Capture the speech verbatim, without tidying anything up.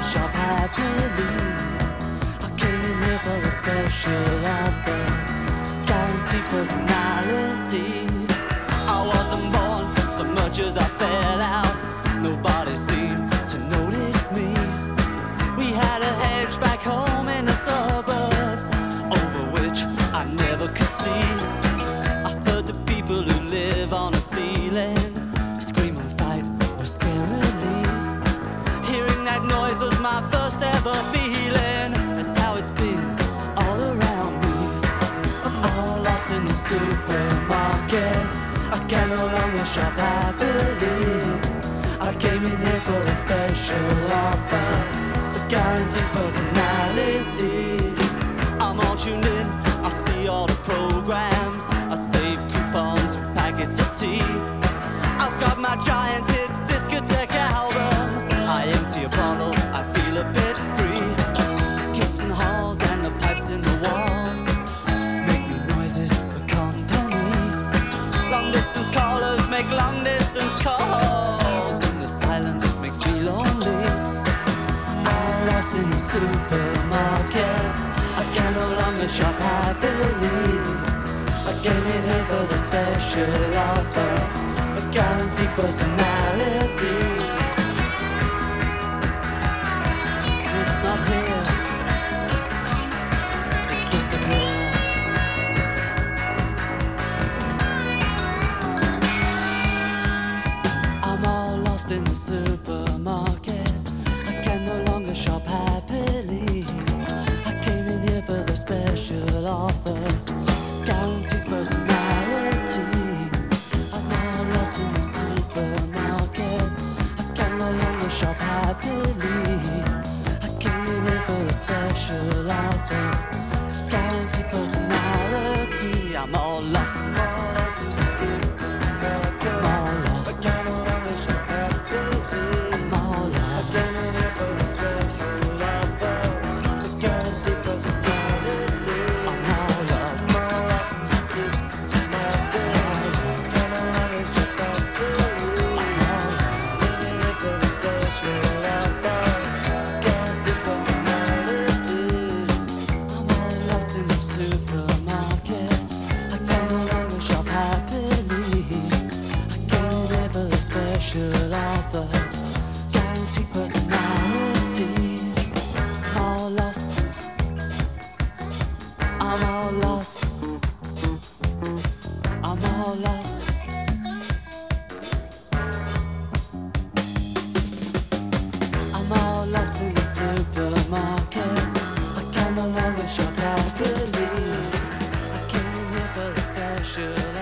shop happily. I came in here for a special offer, guaranteed personality. I wasn't born so much as I fell out. Nobody seemed to notice me. We had a hedge back home in the suburb, over which I never could see. I heard the people who live on a ceiling scream and fight scarily. Hearing that noise was my first ever feeling. That's how it's been all around me. I'm all lost in the supermarket. I can no longer shop happily. I came in here for a special offer, a guaranteed personality. I'm all tuned in, I see all the programs, I save coupons for packets of tea. I've got my giant hit discotheque album. I empty a bottle, I feel a bit free. Kids in the halls and the pipes in the walls make me noises for company. Long distance callers make long distance calls, and the silence makes me lonely. I'm lost in the supermarket. I can no longer shop happily. I came in here for the special offer, a guaranteed personality. It's not here to disappear. I'm all lost in the supermarket. I can no longer shop happily. I came in here for the special offer, guaranteed personality. I'm all lost in the supermarket. I can no longer shop happily. I came in here for a special offer, guaranteed personality. I'm all lost, all lost in the supermarket. I'm all lost. I can no longer shop happily. I'm all lost. I came in here for a special offer, a guaranteed personality. I'm all lost. I'm all lost in the supermarket. I can no longer shop happily. I'm all lost. Came in here for a special offer, guaranteed personality. I'm all lost in the supermarket. I can no longer shop happily. I came in here for a special offer, guaranteed personality. I'm all lost. I'm all lost. I'm all lost. I'm all lost in the supermarket. I can no longer shop happily. I came in here for a special